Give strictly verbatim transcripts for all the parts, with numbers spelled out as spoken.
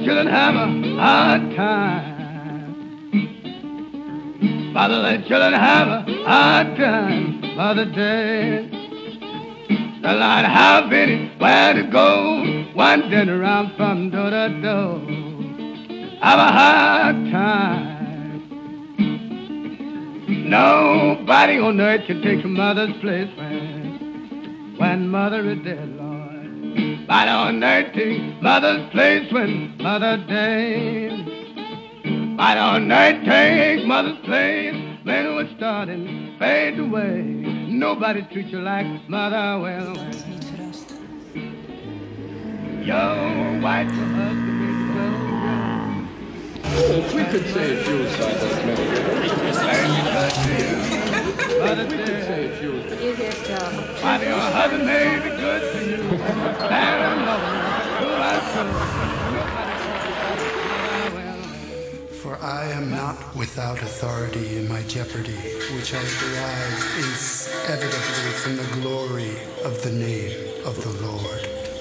children have a hard time. Father, let children have a hard time. Mother dead. The Lord have anywhere to go. Wandering around from door to door. Have a hard time. Nobody on earth can take your mother's place when, when mother is dead, Lord. Nobody on earth take mother's place when mother dead. Nobody on earth take mother's place when we're starting to fade away. Nobody treats you like mother well. well. Your wife, your husband, is well. Oh, we could say a few songs like many. Mother We could dead. say a few. You get job. Why your husband may be good to you. Stand and love him. Do I so? For I am not without authority in my jeopardy, which I derive inevitably from the glory of the name of the Lord.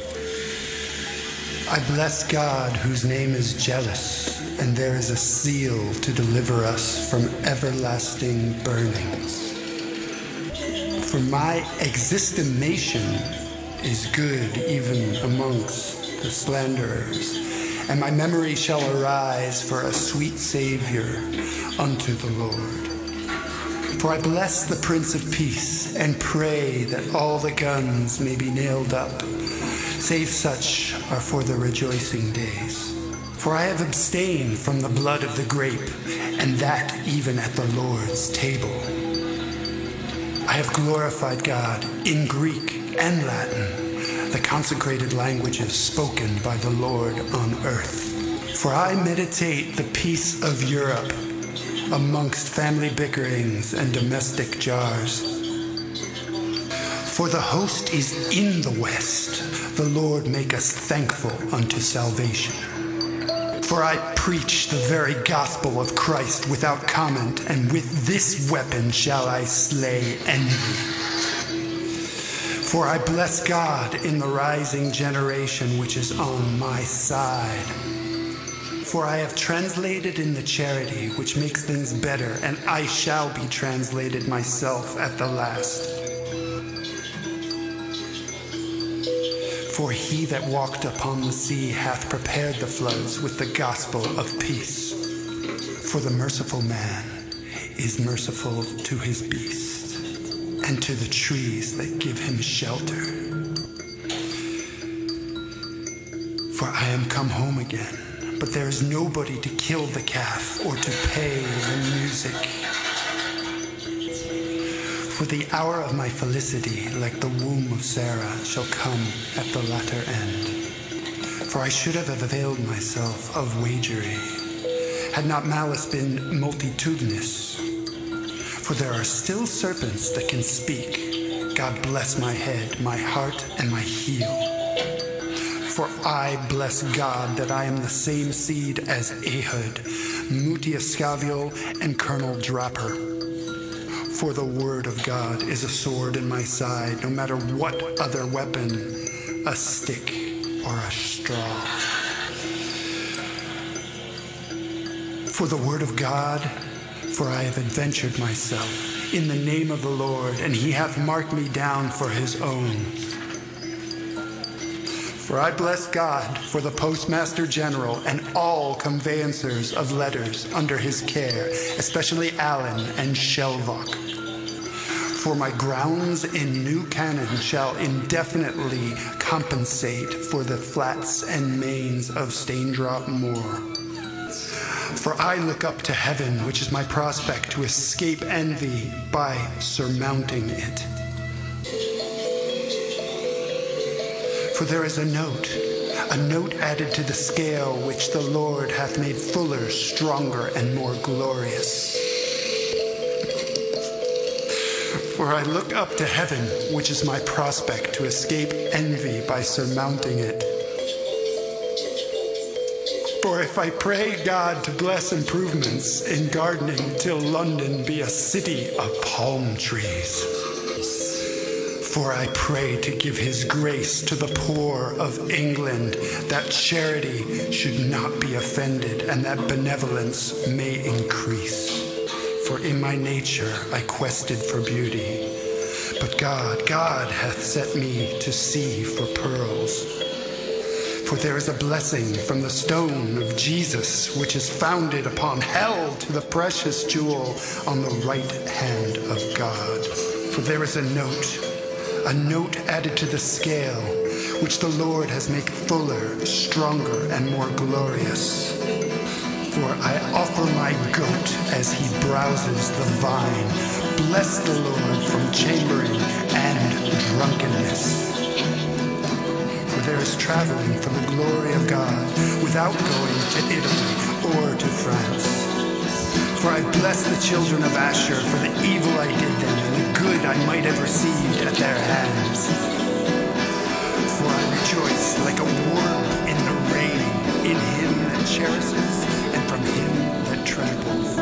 I bless God, whose name is jealous, and there is a seal to deliver us from everlasting burnings. For my existimation is good even amongst the slanderers, and my memory shall arise for a sweet Savior unto the Lord. For I bless the Prince of Peace, and pray that all the guns may be nailed up, save such are for the rejoicing days. For I have abstained from the blood of the grape, and that even at the Lord's table. I have glorified God in Greek and Latin, the consecrated languages spoken by the Lord on earth. For I meditate the peace of Europe amongst family bickerings and domestic jars. For the host is in the west, the Lord make us thankful unto salvation. For I preach the very gospel of Christ without comment, and with this weapon shall I slay envy. For I bless God in the rising generation which is on my side. For I have translated in the charity which makes things better, and I shall be translated myself at the last. For he that walked upon the sea hath prepared the floods with the gospel of peace. For the merciful man is merciful to his beast, and to the trees that give him shelter. For I am come home again, but there is nobody to kill the calf or to pay the music. For the hour of my felicity, like the womb of Sarah, shall come at the latter end. For I should have availed myself of wagery, had not malice been multitudinous. For there are still serpents that can speak. God bless my head, my heart, and my heel. For I bless God that I am the same seed as Ehud, Mutiascaviel, and Colonel Draper. For the word of God is a sword in my side, no matter what other weapon, a stick or a straw. For the word of God, for I have adventured myself in the name of the Lord, and he hath marked me down for his own. For I bless God for the Postmaster General and all conveyancers of letters under his care, especially Allen and Shelvach. For my grounds in New Canaan shall indefinitely compensate for the flats and mains of Staindrop Moor. For I look up to heaven, which is my prospect to escape envy by surmounting it. For there is a note, a note added to the scale which the Lord hath made fuller, stronger, and more glorious. For I look up to heaven, which is my prospect to escape envy by surmounting it. For if I pray God to bless improvements in gardening till London be a city of palm trees, For I pray to give his grace to the poor of England, that charity should not be offended, and that benevolence may increase. For in my nature I quested for beauty, but God, God hath set me to see for pearls. For there is a blessing from the stone of Jesus, which is founded upon hell to the precious jewel on the right hand of God. For there is a note, a note added to the scale, which the Lord has made fuller, stronger, and more glorious. For I offer my goat as he browses the vine. Bless the Lord from chambering and drunkenness. For there is traveling for the glory of God without going to Italy or to France. For I bless the children of Asher for the evil I did them and the good I might have received at their hands. For I rejoice like a worm in the rain, in him that cherishes and from him that tramples.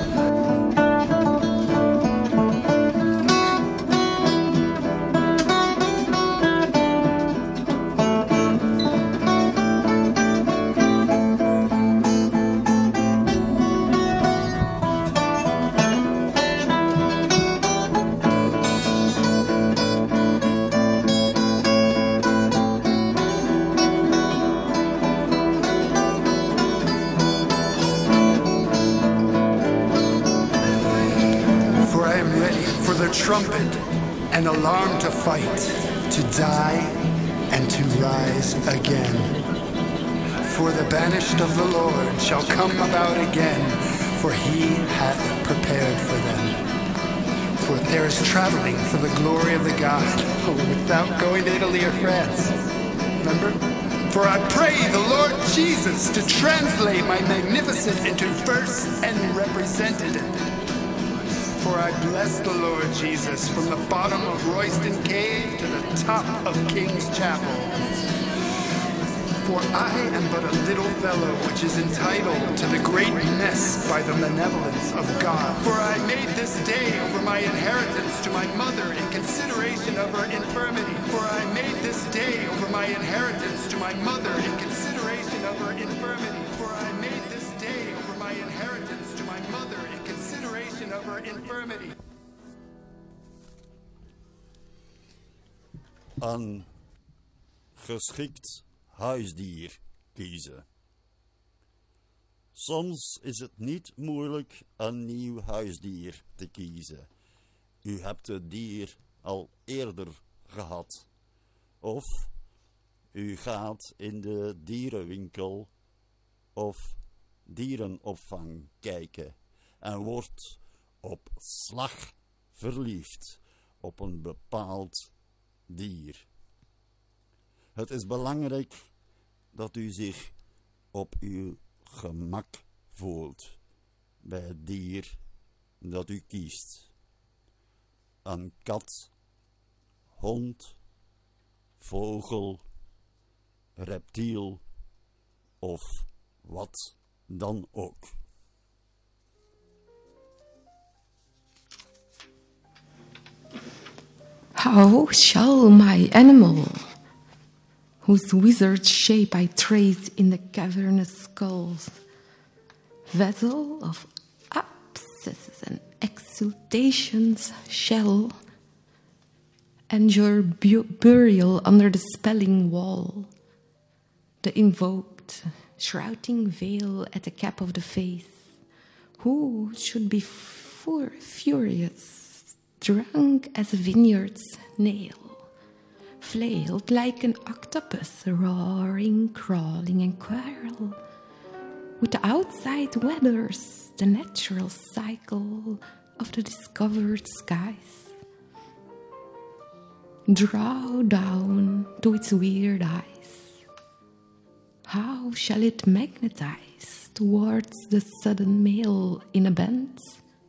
Trumpet, an alarm to fight, to die, and to rise again. For the banished of the Lord shall come about again, for he hath prepared for them. For there is traveling for the glory of the God, without going to Italy or France. Remember? For I pray the Lord Jesus to translate my magnificent into verse and represented it. For I bless the Lord Jesus from the bottom of Royston Cave to the top of King's Chapel. For I am but a little fellow which is entitled to the great mess by the benevolence of God. For I made this day over my inheritance to my mother in consideration of her infirmity. For I made this day over my inheritance to my mother in consideration of her infirmity. For I made this day over my inheritance to my mother in consideration of her infirmity. Een geschikt huisdier kiezen. Soms is het niet moeilijk een nieuw huisdier te kiezen. U hebt het dier al eerder gehad. Of u gaat in de dierenwinkel of dierenopvang kijken en wordt op slag verliefd op een bepaald dier. Het is belangrijk dat u zich op uw gemak voelt bij het dier dat u kiest. Een kat, hond, vogel, reptiel of wat dan ook. How shall my animal, whose wizard shape I trace in the cavernous skulls, vessel of abscesses and exsultations, shall endure bu- burial under the spelling wall, the invoked, shrouding veil at the cap of the face, who should be fur- furious, drunk as a vineyard's nail, flailed like an octopus, roaring, crawling, and quarrel, with the outside weathers, the natural cycle of the discovered skies. Draw down to its weird eyes. How shall it magnetize towards the sudden male in a bend?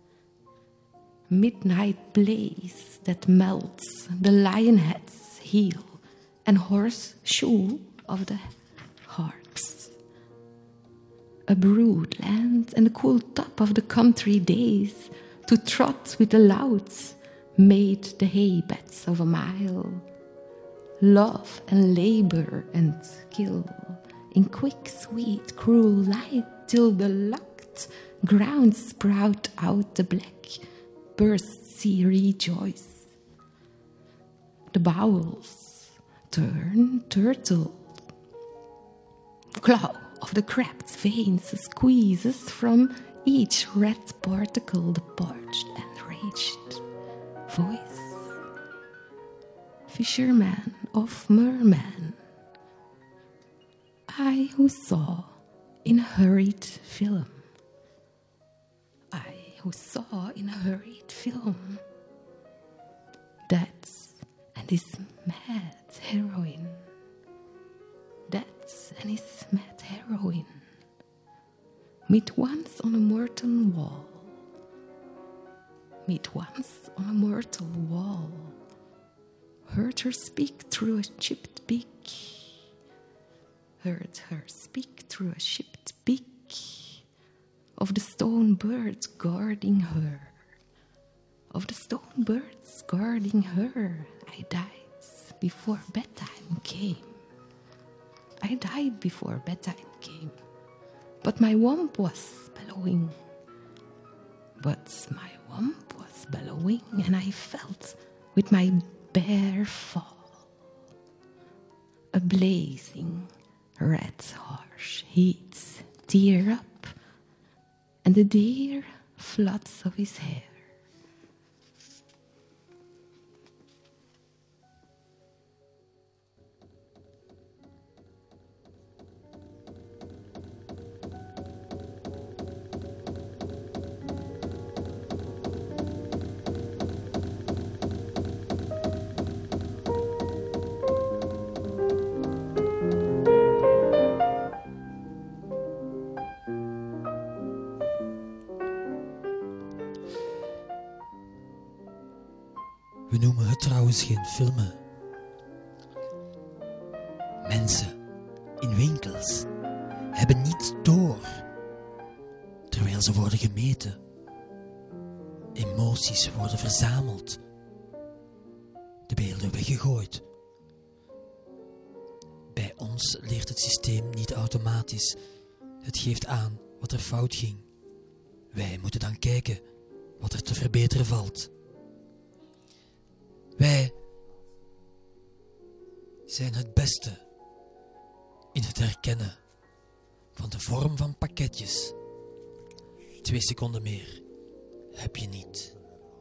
Midnight blaze that melts the lionhead's heel and horseshoe of the harps. A brood lands and the cool top of the country days to trot with the louds, made the hay beds of a mile. Love and labor and skill in quick, sweet, cruel light till the locked ground sprout out the black burst sea rejoice. The bowels turn turtle. Claw of the cracked veins squeezes from each red particle the parched and raged voice. Fisherman of merman, I who saw in a hurried film, I who saw in a hurried film, Death and his mad heroine, Death and his mad heroine, meet once on a mortal wall, meet once on a mortal wall, heard her speak through a chipped beak, heard her speak through a chipped beak of the stone birds guarding her, of the stone birds guarding her. I died before bedtime came. I died before bedtime came, but my womb was bellowing, but my womb was bellowing, and I felt with my bare fall a blazing red harsh heat tear up, and the dear floods of his hair. We noemen het trouwens geen filmen. Mensen in winkels hebben niet door, terwijl ze worden gemeten. Emoties worden verzameld, de beelden weggegooid. Bij ons leert het systeem niet automatisch. Het geeft aan wat er fout ging. Wij moeten dan kijken wat er te verbeteren valt. Wij zijn het beste in het herkennen van de vorm van pakketjes. Twee seconden meer heb je niet.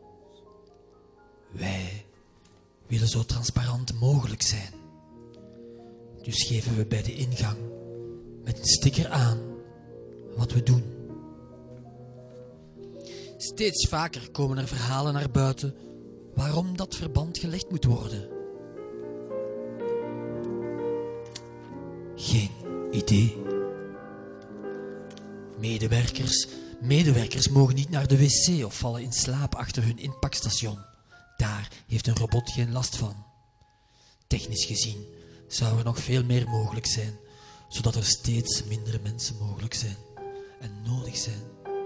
Wij willen zo transparant mogelijk zijn. Dus geven we bij de ingang met een sticker aan wat we doen. Steeds vaker komen er verhalen naar buiten waarom dat verband gelegd moet worden. Geen idee. Medewerkers, medewerkers mogen niet naar de wc of vallen in slaap achter hun inpakstation. Daar heeft een robot geen last van. Technisch gezien zou er nog veel meer mogelijk zijn, zodat er steeds minder mensen mogelijk zijn en nodig zijn.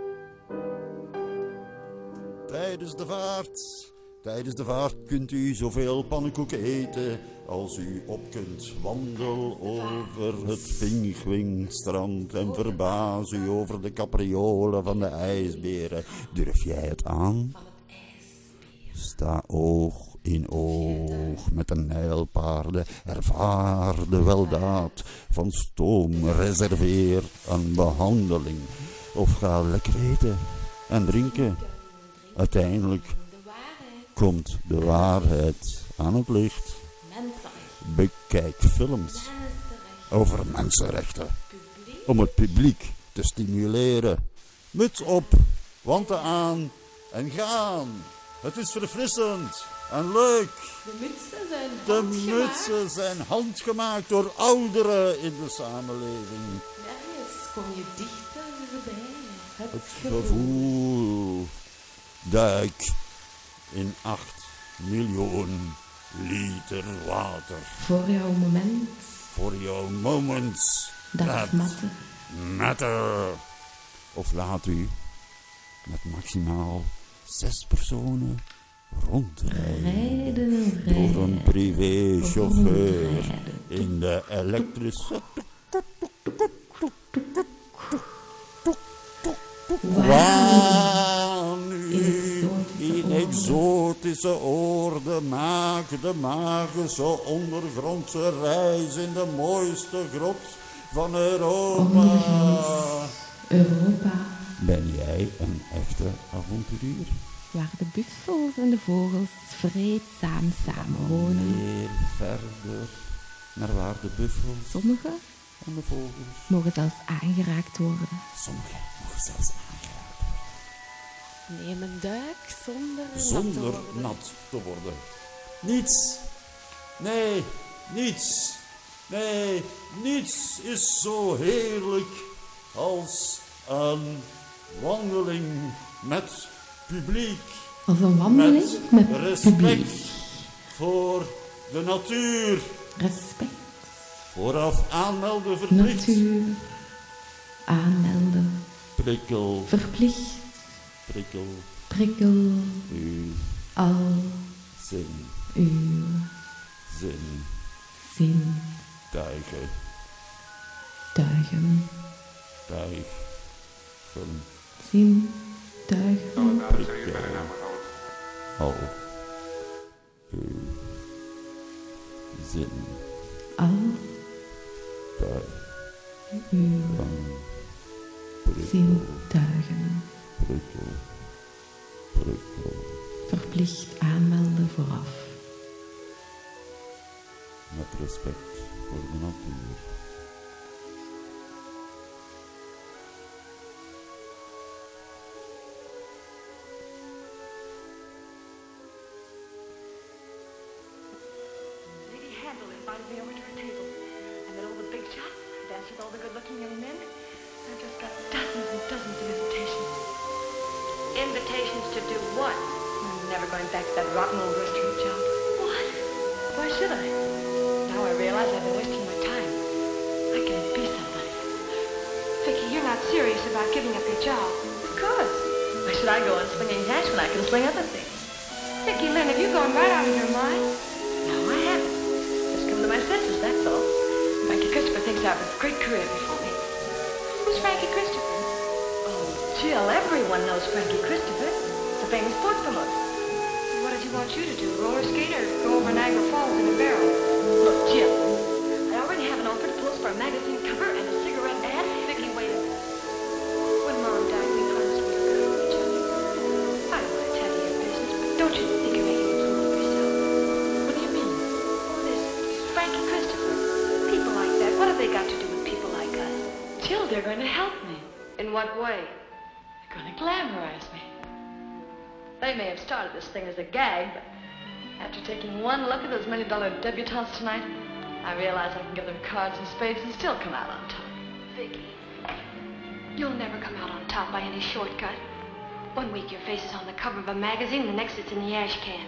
Tijdens de vaart... Tijdens de vaart kunt u zoveel pannenkoeken eten als u op kunt. Wandel over het Pinguïnstrand en verbaas u over de capriolen van de ijsberen. Durf jij het aan? Sta oog in oog met de nijlpaarden. Ervaar de weldaad van stoom. Reserveer een behandeling. Of ga lekker eten en drinken. Uiteindelijk komt de waarheid aan het licht. Bekijk films over mensenrechten. Om het publiek te stimuleren. Muts op, wanten aan en gaan. Het is verfrissend en leuk. De mutsen zijn De handgemaakt. mutsen zijn handgemaakt door ouderen in de samenleving. Nergens kom je dichterbij. Het, Het gevoel. gevoel. Duik in acht miljoen liter water. Voor jouw moment. For your moments Dat that matten. matter. Of laat u met maximaal zes personen rondrijden Rijden, door rijden. een privéchauffeur Rondrijden. in de elektrische waan. Nu in exotische oorde maak de magische ondergrondse reis in de mooiste grot van Europa. Europa, Ben jij een echte avonturier? waar de buffels en de vogels vreedzaam samenwonen. Meer verder naar waar de buffels Sommige en de vogels, mogen zelfs aangeraakt worden. sommige mogen zelfs aangeraakt worden, Neem een duik zonder, zonder nat te worden. nat te worden. Niets, nee, niets, nee, niets is zo heerlijk als een wandeling met publiek. Als een wandeling met, Met respect publiek. voor de natuur. Respect, Vooraf aanmelden verplicht. natuur, aanmelden, Prikkel, verplicht, prikkel, prikkel, uw al zin, uw zin, zin, tuigen, tuigen, tuigen, zin, tuigen, prikkel, al uw zin, al tuigen, uw prikkel, zintuigen. prikkel, prikkel, Verplicht aanmelden vooraf. met respect voor de natuur. Lady Handel invited me over to her table. I met all the big shots, danced with all the good-looking young men. I've just got dozens and dozens of invitations. Invitations to do what? I'm never going back to that rotten old restaurant job. What? Why should I? Now I realize I've been wasting my time. I can be somebody. Vicky, you're not serious about giving up your job. Of course. Why should I go on slinging hash when I can sling other things? Vicky Lynn, have you gone right out of your mind? No, I haven't. Just come to my senses, that's all. Frankie Christopher thinks I have a great career before me. Who's Frankie Christopher? Oh, Jill, everyone knows Frankie Christopher. He's a famous sports promoter. What does he want you to do, roller skate or go over Niagara Falls in a barrel? Look, Jill, I already have an offer to pose for a magazine cover and a cigarette ad. Vicky, wait a minute. When Mom died, we promised we were good to each other. I don't want to tell you your business, but don't you think you're making a fool of yourself? What do you mean? Oh, this Frankie Christopher. People like that, what have they got to do with people like us? Jill, they're going to help me. In what way? They're going to glamorize me. They may have started this thing as a gag, but after taking one look at those million-dollar debutantes tonight, I realize I can give them cards and spades and still come out on top. Vicky, you'll never come out on top by any shortcut. One week your face is on the cover of a magazine, the next it's in the ash can.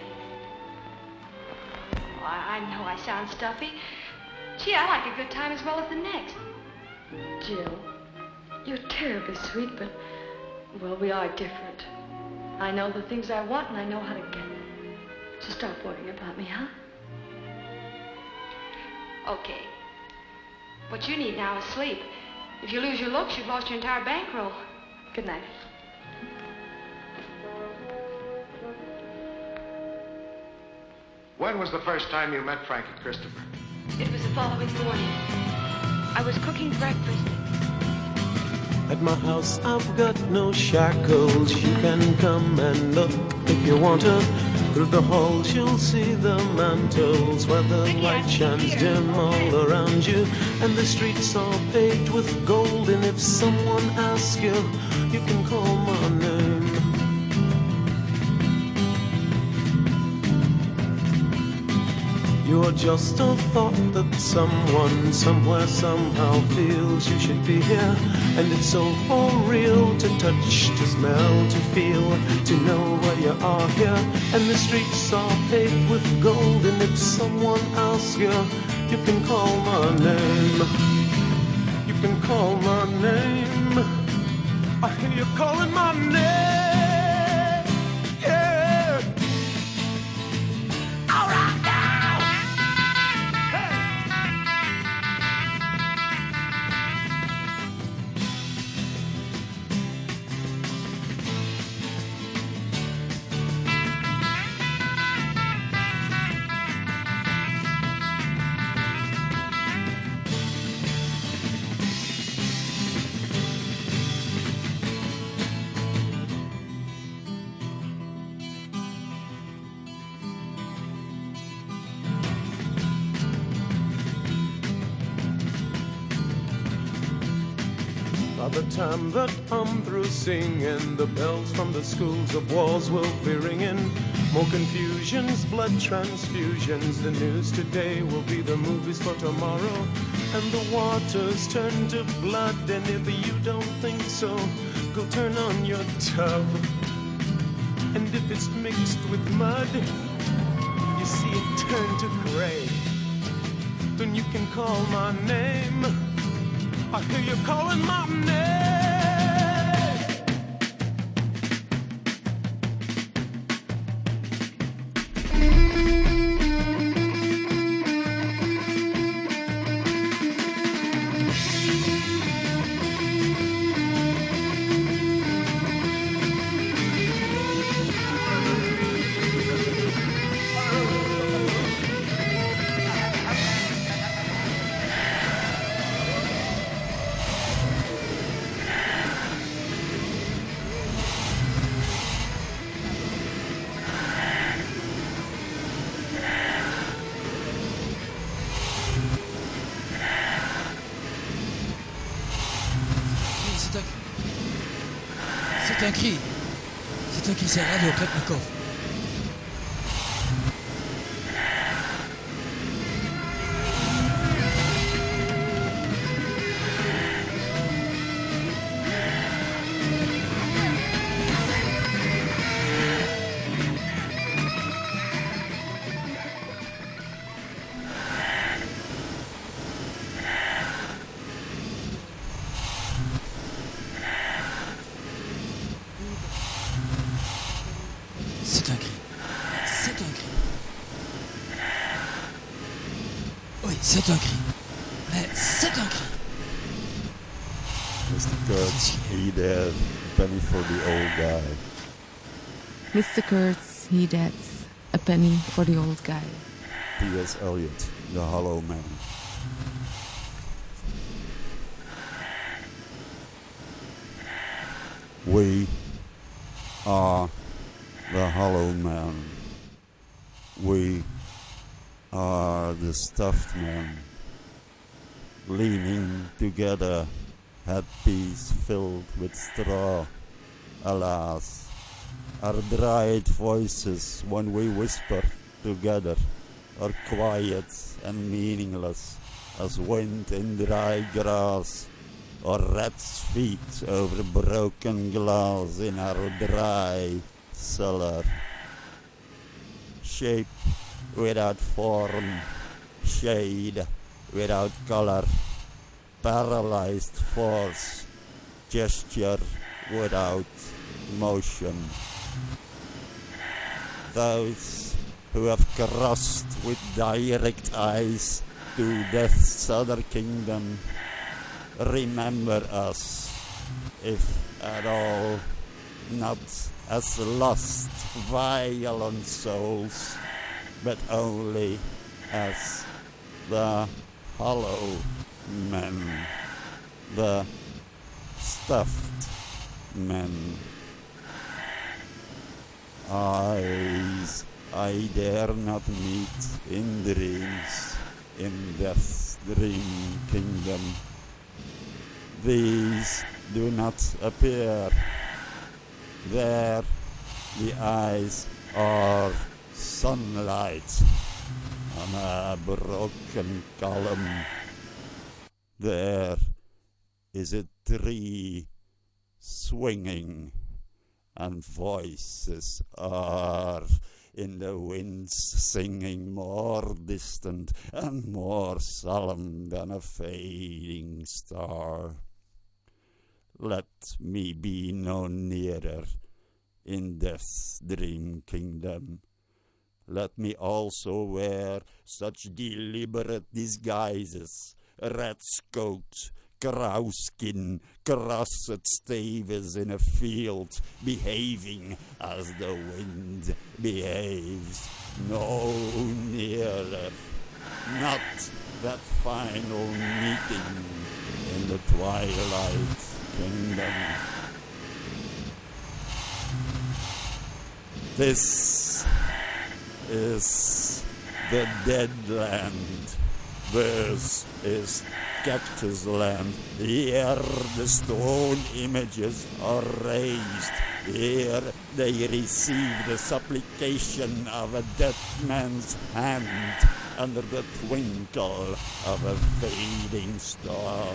Oh, I, I know I sound stuffy. Gee, I like a good time as well as the next. Jill, you're terribly sweet, but, well, we are different. I know the things I want, and I know how to get them. So stop worrying about me, huh? Okay. What you need now is sleep. If you lose your looks, you've lost your entire bankroll. Good night. When was the first time you met Frankie Christopher? It was the following morning. I was cooking breakfast. At my house I've got no shackles. You can come and look if you want to. Through the halls you'll see the mantles where the light shines dim all around you. And the streets are paved with gold. And if someone asks you, you can call my name. You're just a thought that someone, somewhere, somehow feels you should be here. And it's so for real to touch, to smell, to feel, to know where you are here. And the streets are paved with gold. And if someone asks you, you can call my name. You can call my name. I hear you calling my name. Yeah. By the time that I'm through singing, the bells from the schools of walls will be ringing. More confusions, blood transfusions. The news today will be the movies for tomorrow. And the waters turn to blood. And if you don't think so, go turn on your tub. And if it's mixed with mud, you see it turn to gray. Then you can call my name. I hear you calling my name. C'est un cri. C'est un cri, c'est Radio Klepnikov. C'est un cri. C'est un cri. Oui, c'est un cri. Mais c'est un cri. Mister Kurtz, he dead. Penny for the old guy. Mister Kurtz, he dead. A penny for the old guy. T S Eliot, the Hollow Man. We are the Hollow Man. We are the stuffed men, leaning together, headpiece filled with straw. Alas, our dried voices when we whisper together are quiet and meaningless as wind in dry grass, or rat's feet over broken glass in our dry cellar. Shape without form, shade without color, paralyzed force, gesture without motion. Those who have crossed with direct eyes to death's other kingdom, remember us, if at all, not as lost, violent souls, but only as the hollow men, the stuffed men. Eyes I dare not meet in dreams, in death's dream kingdom. These do not appear. There the eyes are sunlight on a broken column. There is a tree swinging, and voices are in the winds singing, more distant and more solemn than a fading star. Let me be no nearer in death's dream kingdom. Let me also wear such deliberate disguises, rat's coat, crow skin, crossed staves in a field, behaving as the wind behaves. No nearer, not that final meeting in the twilight kingdom. This is the dead land. This is cactus land. Here the stone images are raised. Here they receive the supplication of a dead man's hand under the twinkle of a fading star.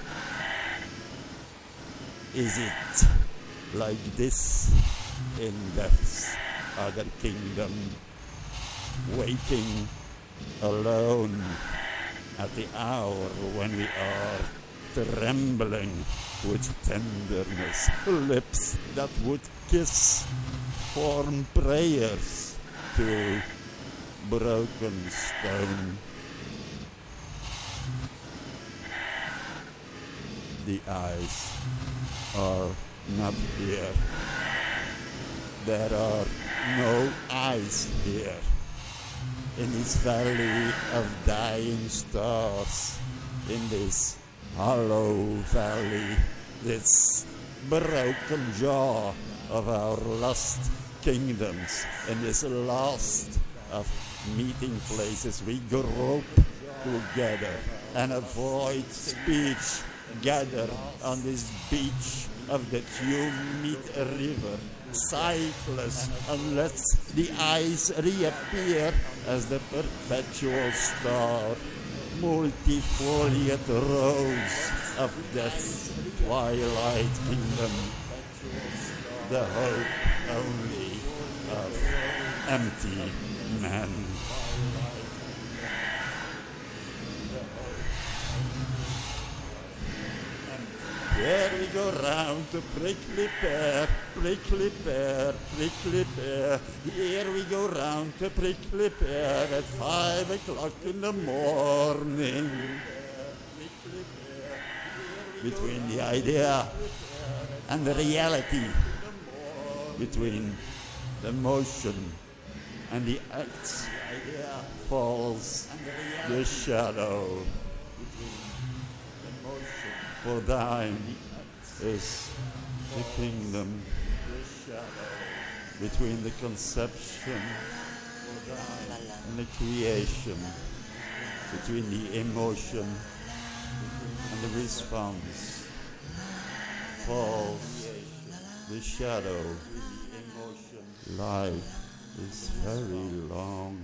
Is it like this in death's other kingdom, waiting alone at the hour when we are trembling with tenderness, lips that would kiss, form prayers to broken stone? The eyes are not here. There are no eyes here. In this valley of dying stars, in this hollow valley, this broken jaw of our lost kingdoms, in this last of meeting places, we grope together and avoid speech, gather on this beach of the tumid river, sightless unless the eyes reappear as the perpetual star, multifoliate rose of death's twilight kingdom, the hope only of empty men. Here we go round the prickly pear, prickly pear, prickly pear. Here we go round the prickly pear at five o'clock in the morning. Between the idea and the reality, between the motion and the acts, falls the shadow. For thine is the kingdom. Between the conception and the creation, between the emotion and the response, falls the shadow. Life is very long.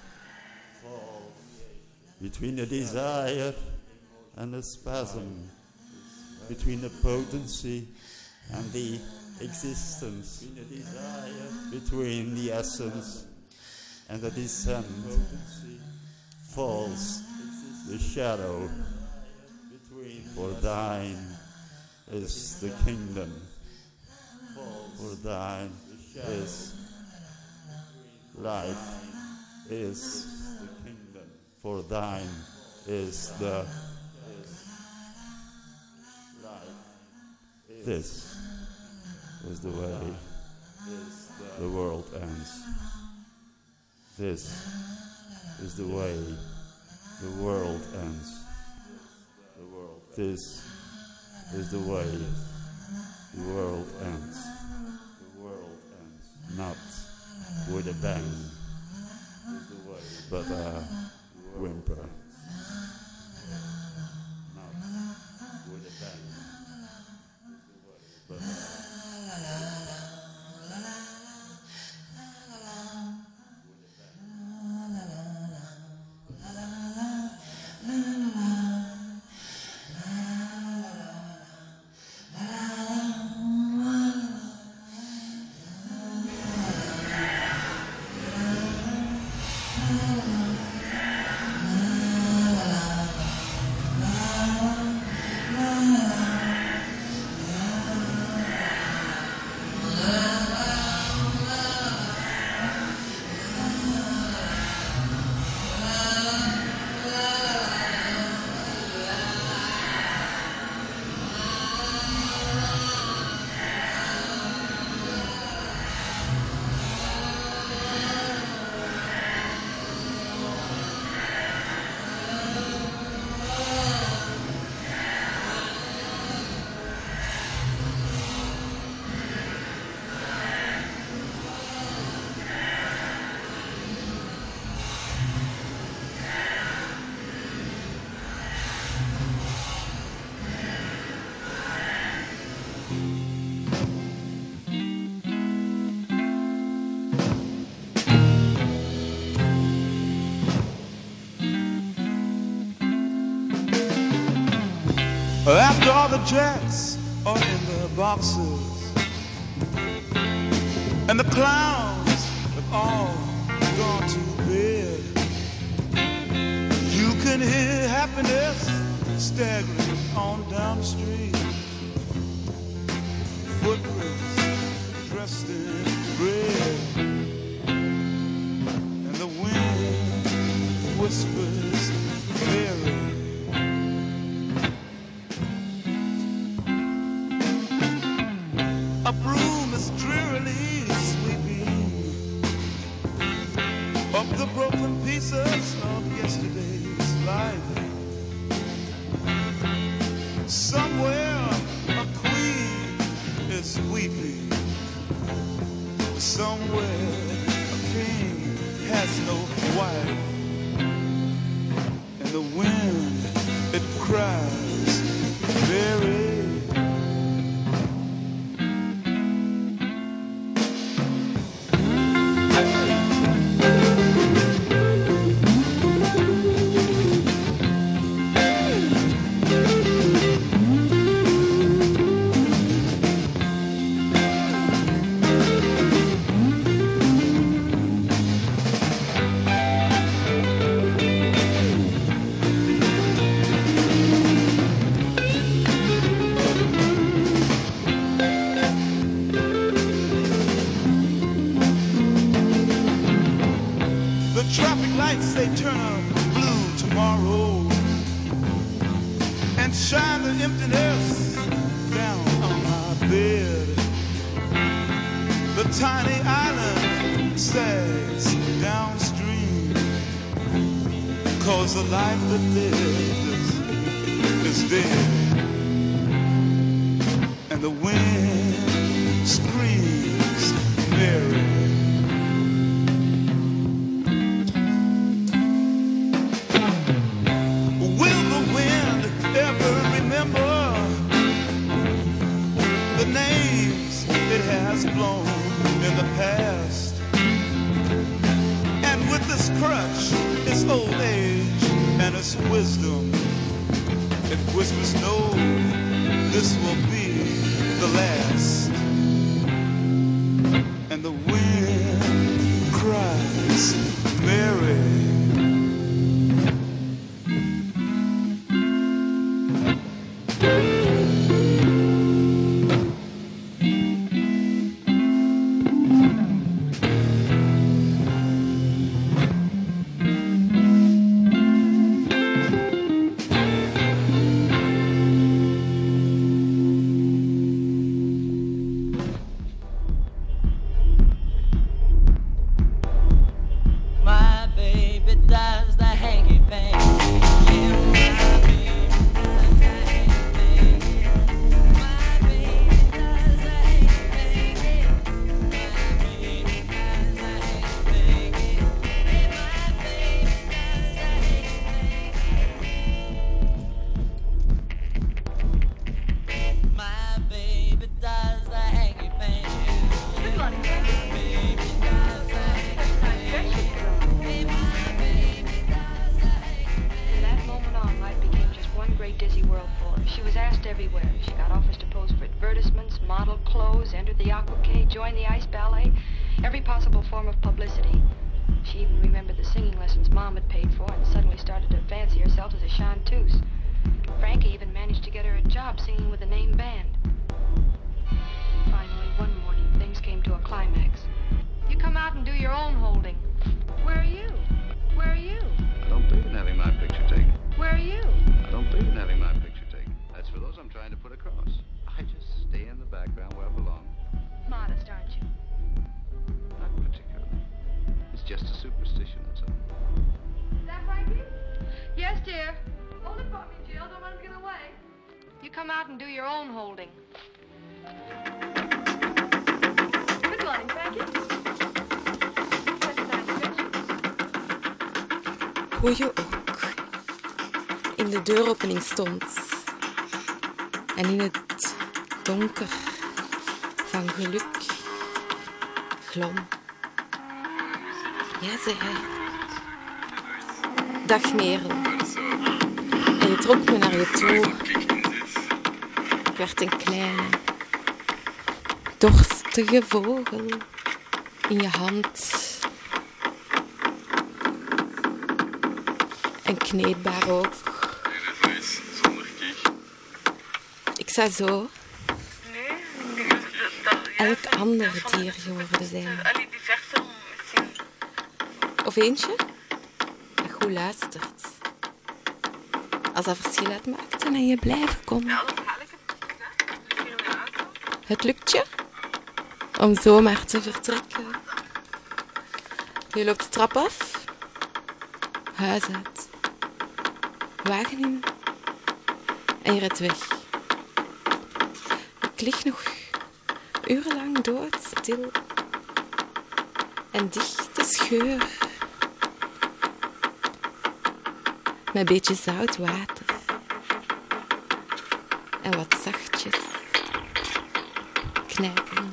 Between the desire and the spasm, between the potency and the existence, between the essence and the descent, falls the shadow. For thine is the kingdom, for thine is life, is the kingdom, for thine is the This is the way the world ends. This is the way the world ends. This is the way the world ends. Not with a bang, but a whimper. And all the jets are in their boxes, and the clowns have all gone to bed. You can hear happiness staggering on down the street. Footprints dressed in red, and the wind whispers Mary. A broom is drearily sweeping up the broken pieces of yesterday's life. Somewhere a queen is weeping. Somewhere a king has no wife. And the wind, it cries, Mary. They turn blue tomorrow and shine the emptiness down on my bed. The tiny island sags downstream, 'cause the life that lives is dead. And the wind screams Mary. Blown in the past, and with this crutch, its old age and its wisdom, it whispers, no, this will be the last. And the wind cries, Mary. Hoe je ook in de deuropening stond en in het donker van geluk glom. Jij zei, dag Merel. En je trok me naar je toe Ik werd een kleine, dorstige vogel in je hand. En kneedbaar ook. Ik zou zo elk ander dier geworden zijn. Of eentje dat goed luistert. Als dat verschil uitmaakt en je blijven kon. Het lukt je om zomaar te vertrekken. Je loopt de trap af, huis uit, wagen in en je rijdt weg. Ik lig nog urenlang doodstil en dichte scheur met een beetje zout water en wat zachtjes knijpen.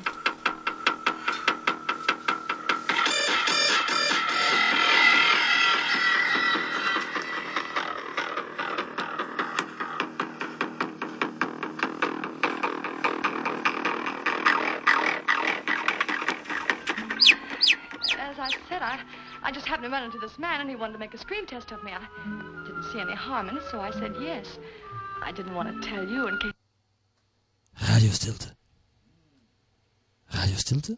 I just happened to run into this man and he wanted to make a screen test of me. I didn't see any harm in it, so I said yes. I didn't want to tell you in case... Radiostilte. Radiostilte?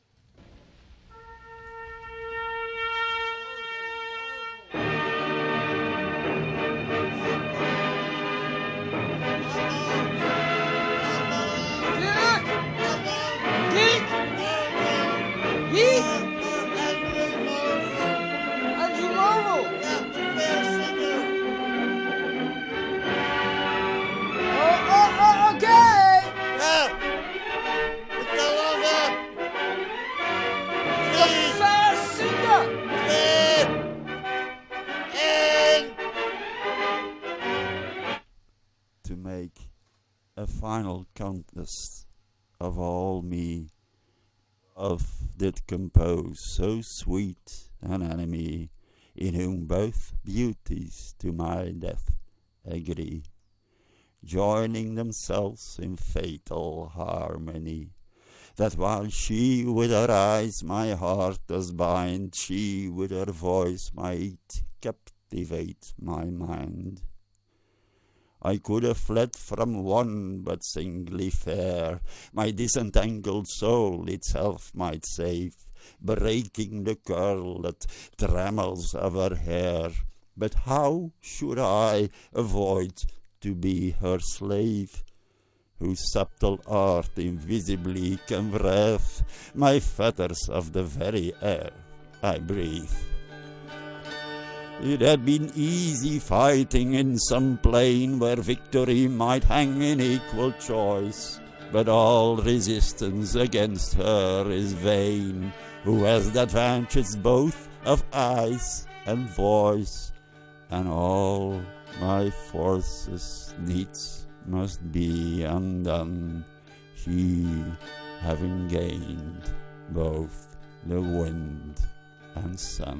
Final contest of all me of did compose so sweet an enemy, in whom both beauties to my death agree, joining themselves in fatal harmony, that while she with her eyes my heart does bind, she with her voice might captivate my mind. I could have fled from one but singly fair, my disentangled soul itself might save, breaking the curl that trammels of her hair. But how should I avoid to be her slave, whose subtle art invisibly can wreath my fetters of the very air I breathe? It had been easy fighting in some plain where victory might hang in equal choice, but all resistance against her is vain, who has the advantage both of eyes and voice, and all my forces needs must be undone, she having gained both the wind and sun.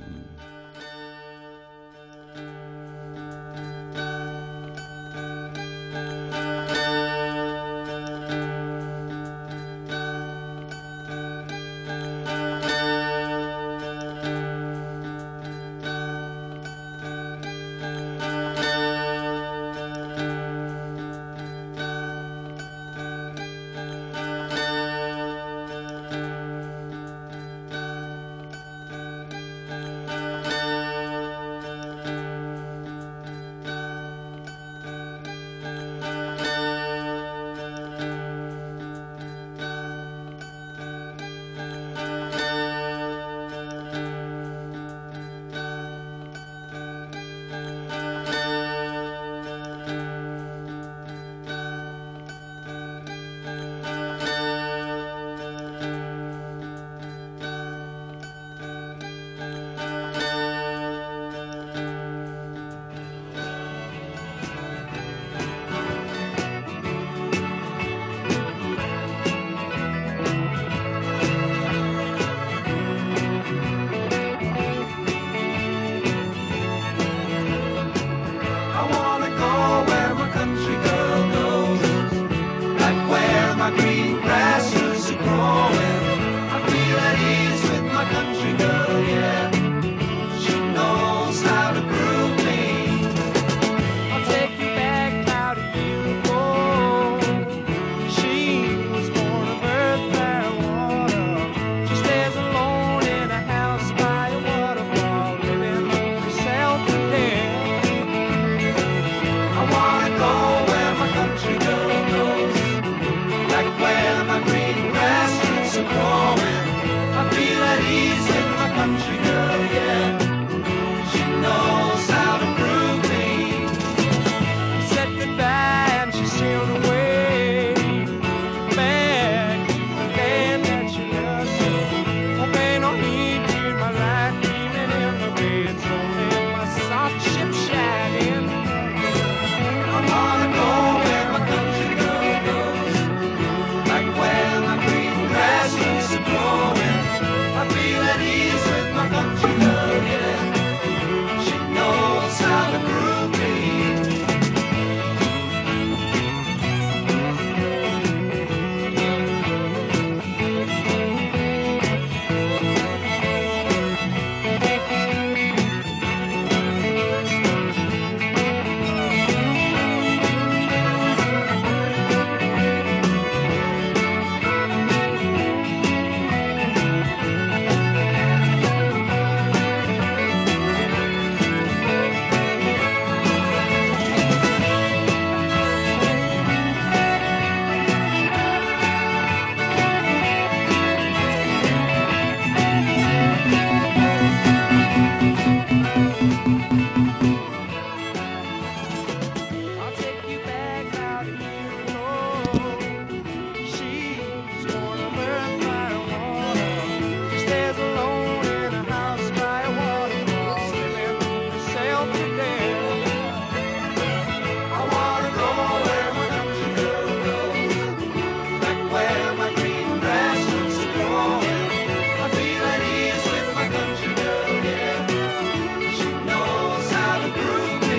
country girl, yeah. She knows how to prove me. We said goodbye and she sailed away, back to the land that she loves so. Oh, pay no heed to my life, even in the bed, so let my soft ship shine in. I wanna go where my country girl goes, like where my green grass is growing. I feel at ease with my country girl, yeah. She knows how to groove me. I'll take you back about a year ago. She's born of earth, fire, and water. She stays alone in a house by a waterfall, living herself to death. I wanna go where my country girl goes, like where my green grass looks growing. I feel at ease with my country girl, yeah. She knows how to groove me.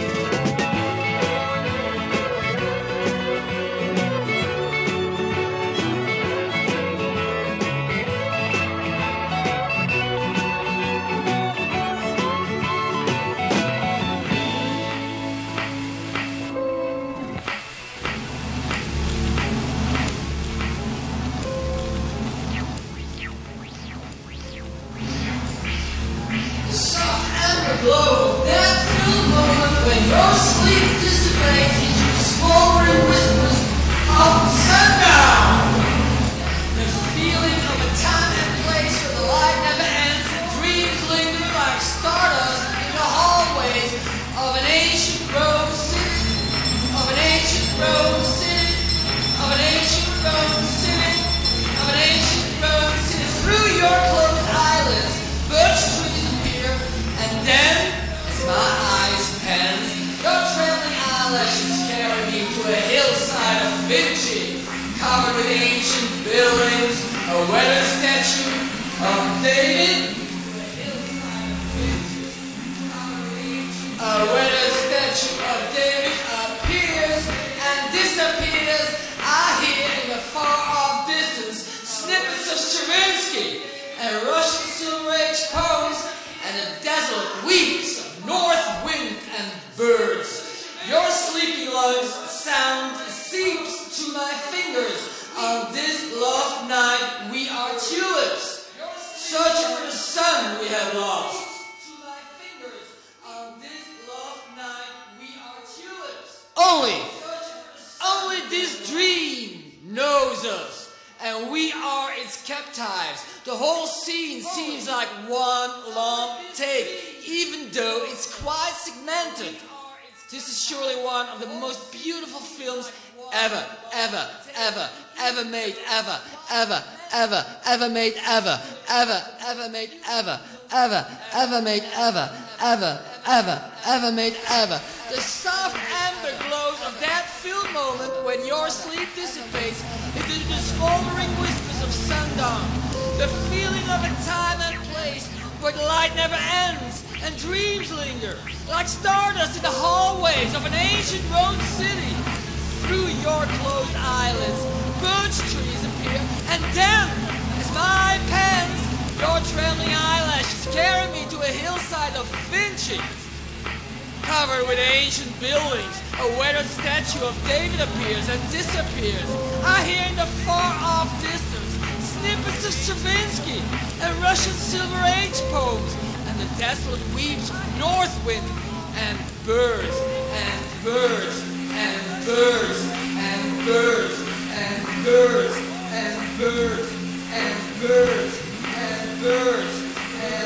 The soft amber glow of that filled moment when your sleep dissipates into smoldering whispers of sundown. The feeling of a time and place where the light never ends and dreams linger like stardust in the hallways of an ancient Rome city, of an ancient Rome city, of an ancient Rome city, of an ancient Rome city. Through your closed eyelids, birch trees appear, and then, as my eyes pens, your trailing eyelashes carry me to a hillside of Vinci, covered with ancient buildings, a weathered statue of David. A weathered statue of David appears and disappears. I hear in the far-off distance snippets of Stravinsky and Russian Silver Age poems, and the desolate weeps of north wind and birds. Your sleepy lungs sound seeps to my fingers. On this lost night we are tulips, searching for the sun we have lost. To my fingers, on this lost night we are tulips. Only, only this dream knows us, and we are its captives. The whole scene seems like one long take, even though it's quite segmented. This is surely one of the most beautiful films ever, ever, ever, ever made, ever, ever, ever, ever made, ever, ever, ever made, ever, ever, ever made, ever, ever, ever, ever made, ever. The soft amber glows of that film moment when your sleep dissipates into the smoldering whispers of sundown. The feeling of a time and place where the light never ends and dreams linger like stardust in the hallways of an ancient Rome city. Through your closed eyelids, birch trees appear, and then, as my pens, your trailing eyelashes carry me to a hillside of Vinci, covered with ancient buildings. A weathered statue of David appears and disappears. I hear in the far-off distance snippets of Stravinsky and Russian Silver Age poems, and the desolate weeps of north wind and birds and birds and birds and birds and birds and birds and birds and birds and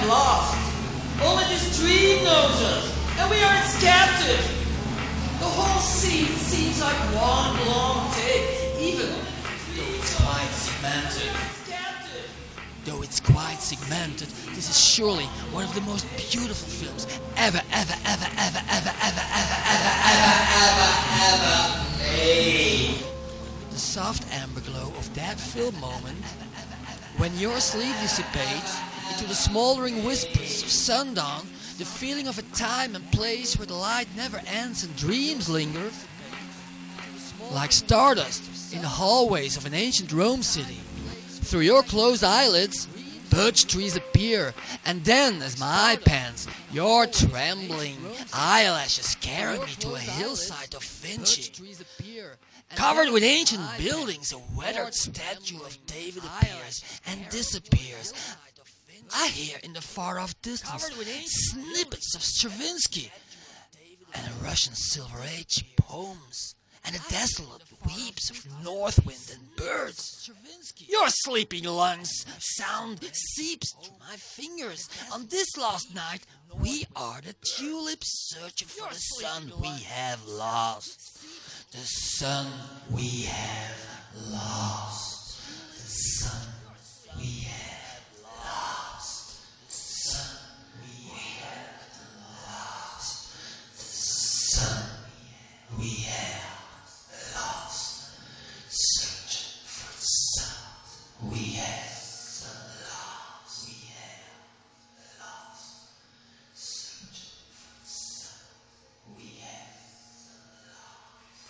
have lost. Only this dream knows us, and we are its captive. The whole scene seems like one long take, even though it's quite segmented. Though it's quite segmented, this is surely one of the most beautiful films ever, ever, ever, ever, ever, ever, ever, ever, ever, ever, ever made. The soft amber glow of that film moment, when your sleep dissipates into the smoldering whispers of sundown, the feeling of a time and place where the light never ends and dreams linger, like stardust in the hallways of an ancient Rome city. Through your closed eyelids, birch trees appear, and then, as my eye pans, your trembling eyelashes carry me to a hillside of Vinci. Covered with ancient buildings, a weathered statue of David appears and disappears. I hear in the far-off distance snippets of Stravinsky and a Russian Silver Age poems and the desolate weeps of north wind and birds. Your sleeping lungs sound seeps through my fingers. On this last night, we are the tulips searching for the sun we have lost. The sun we have lost. The sun we have lost. The sun we have lost. The sun we have lost. Search for the sun we have lost. We have lost. Search for the sun we have lost.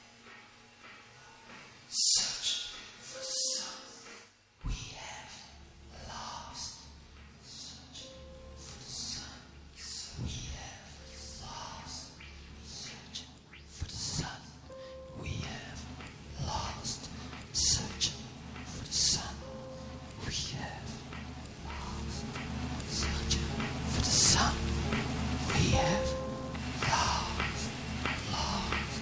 Search for the sun we have lost. Search for the sun we have lost. Search for the sun we have lost. Search for the sun we have lost. Search for the sun we have lost. Lost.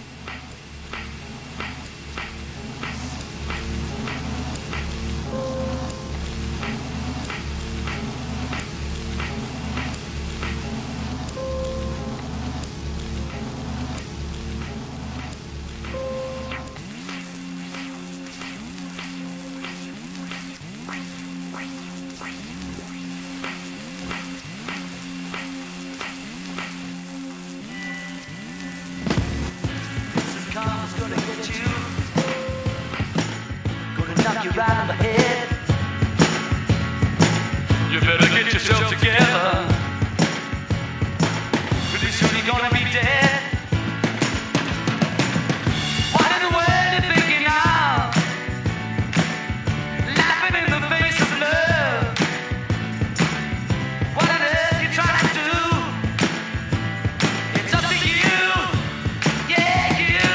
Karma's gonna get you, gonna knock you right on the head. You better get yourself together, pretty soon you're gonna be dead. What in the world you thinking now? Laughing in the face of love. What on earth you trying to do? It's up to you. Yeah, you.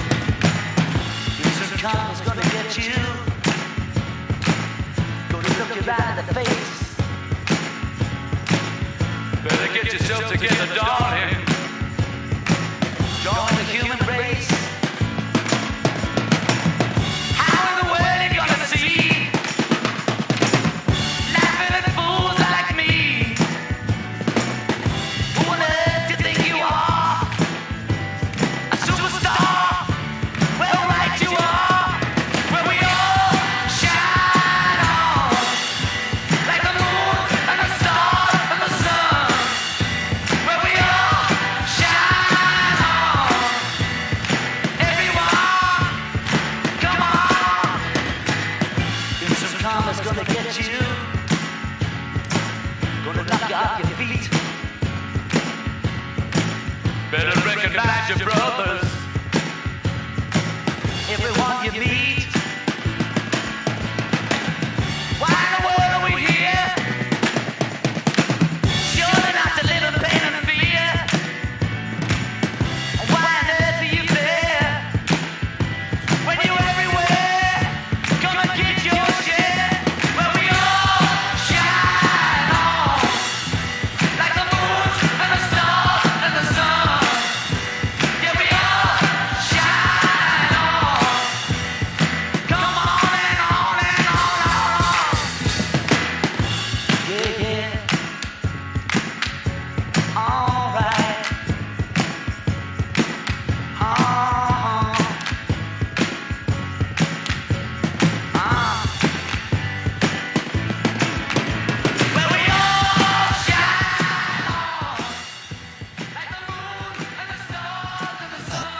Your karma's gonna get you. Gonna look you right in the face. Better get yourself together, darling. Join the human race. How in the world are you gonna see? Laughing at fools like me. Who on earth do you think you are? A superstar? Well, right you are. Where we all shine on, like the moon and the stars and the sun. Where we all shine on. Everyone, come on. If some karma's gonna get you, gonna knock you off your feet. Better recognize your brothers, everyone you meet. Why in the world are we here? Surely not to live in pain and fear. Why on earth are you there? When you're everywhere, come and get your share. Where we all shine on, like the moon and the stars and the sun. Yeah, we all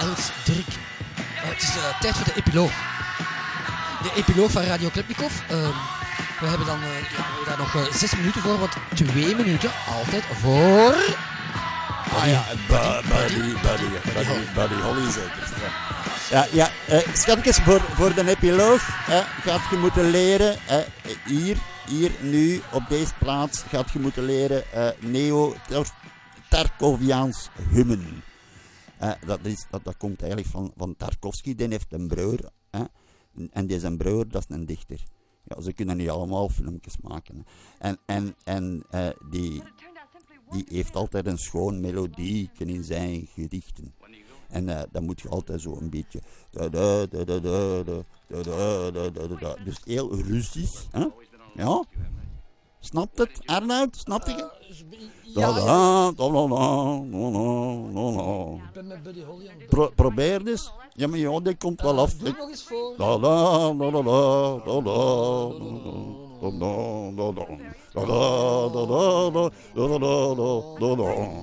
Els Drik. Uh, het is uh, tijd voor de epiloog. De epiloog van Radio Klepnikov. Uh, we hebben dan uh, ja, we hebben daar nog uh, zes minuten voor, want twee minuten altijd voor... Ah ja, Buddy, Buddy, Buddy, Buddy, Buddy Holly zeker. Ja, ja, uh, schatjes, voor, voor de epiloog uh, gaat je moeten leren, uh, hier, hier, nu, op deze plaats, gaat je moeten leren uh, Neo-Tarkoviaans hummen. Uh, dat, is, dat, dat komt eigenlijk van, van Tarkovsky, die heeft een broer. Uh, en die zijn broer, dat is een dichter. Ja, ze kunnen niet allemaal filmpjes maken. En, en, en uh, die, die heeft altijd een schoon melodie in zijn gedichten. En uh, dan moet je altijd zo een beetje... Da, da, da, da, da, da, da, da, da, da. Dus heel Russisch. Hè? Ja? Snapt het, Arnoud? Snapt je? Da, da, da, da, da, da, da. Ik ben met Buddy Holly aan het Pro, probeer dus. Ja, maar joh, die komt wel af. Doe het nog eens voor. Da, da, da, da, da, da, da. Da da da da da da da da da da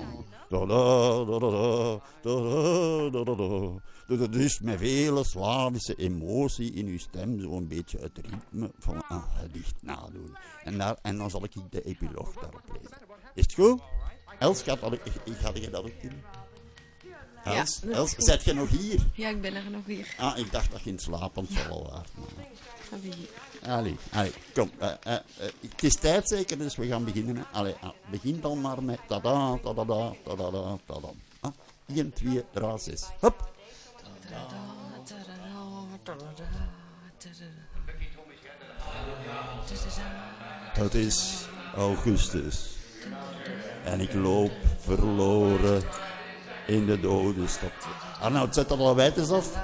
da da da. Dus met vele Slavische emotie in uw stem zo'n beetje het ritme van een gedicht nadoen. En, daar, en dan zal ik de epiloog daarop lezen. Is het goed? Els, gaat dat, gaat je dat ook doen? Els, ja, Els, zet je nog hier? Ja, ik ben er nog hier. Ah, ik dacht dat je in slaap aan het vallen was. Allee. Allee, allee, kom. Uh, uh, uh, het is tijd zeker, dus we gaan beginnen. Hè. Allee, uh, begin dan maar met tada, tada, tada, tada, tada. Ah, één, twee, drie, zes. Hop. Het is augustus. En ik loop verloren in de dode stad. Arnoud, zet dat al wijd af.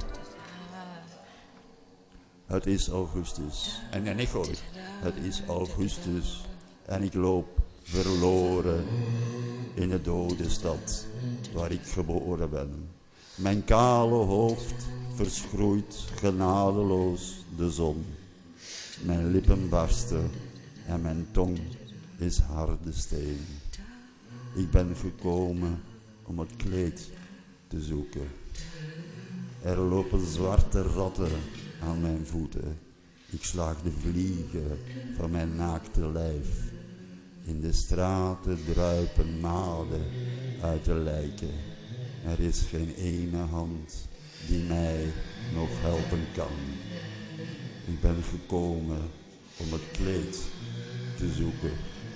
Het is augustus. En een echo. Het is augustus. En ik loop verloren in de dode stad waar ik geboren ben. Mijn kale hoofd verschroeit genadeloos de zon. Mijn lippen barsten en mijn tong is harde steen. Ik ben gekomen om het kleed te zoeken. Er lopen zwarte ratten aan mijn voeten. Ik slaag de vliegen van mijn naakte lijf. In de straten druipen maden uit de lijken. Er is geen ene hand die mij nog helpen kan. Ik ben gekomen om het kleed te zoeken.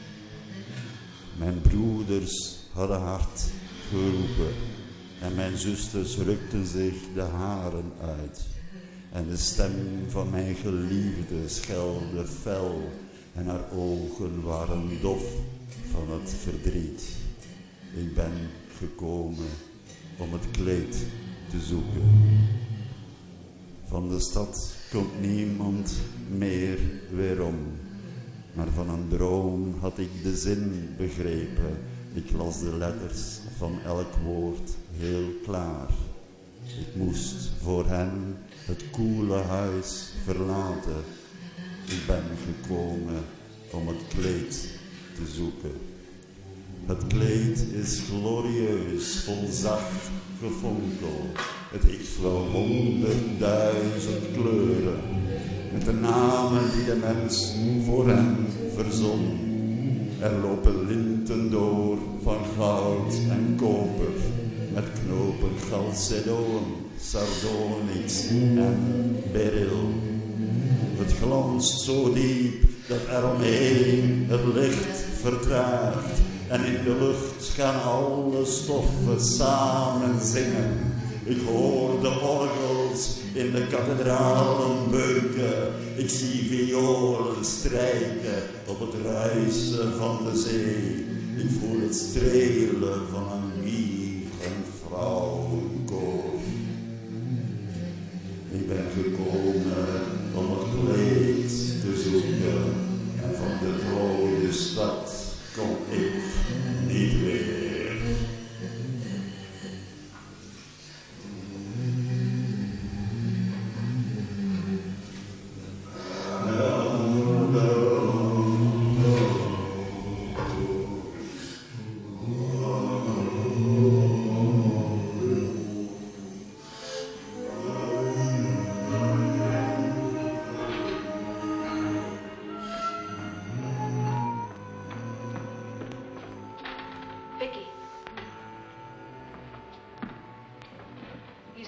Mijn broeders hadden hard geroepen en mijn zusters rukten zich de haren uit. En de stem van mijn geliefde schelde fel en haar ogen waren dof van het verdriet. Ik ben gekomen om het kleed te zoeken. Van de stad komt niemand meer weerom. Maar van een droom had ik de zin begrepen. Ik las de letters van elk woord heel klaar. Ik moest voor hen het koele huis verlaten. Ik ben gekomen om het kleed te zoeken. Het kleed is glorieus, vol zacht gefonkel. Het heeft wel honderdduizend kleuren. Met de namen die de mens voor hem verzon. Er lopen linten door van goud en koper. Met knopen chalcedon, sardonyx en beryl. Het glanst zo diep dat er omheen het licht vertraagt. En in de lucht gaan alle stoffen samen zingen. Ik hoor de orgels in de kathedralen beuken. Ik zie violen strijken op het ruisen van de zee. Ik voel het strelen van een wiegend vrouwenkoor. Ik ben gekomen om het kleed te zoeken. En van de rode stad kom ik niet weer.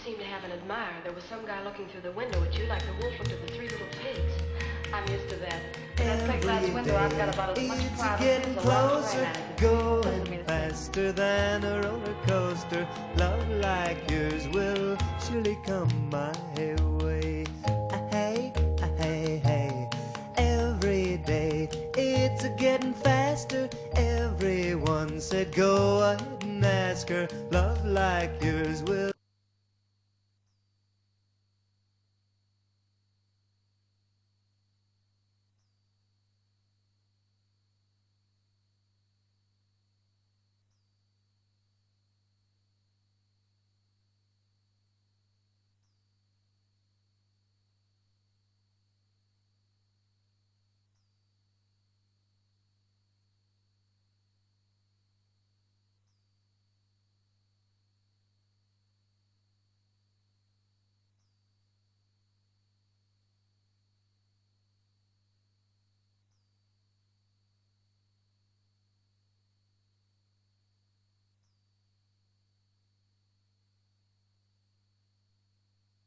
seem to have an admirer. There was some guy looking through the window at you like the wolf looked at the three little pigs. I'm used to that. In that plate glass window, I've got about as much pride getting as closer, a going faster than a roller coaster. Love like yours will surely come my way. Ah, hey, ah, hey, hey. Every day it's a getting faster. Everyone said go ahead and ask her. Love like yours will.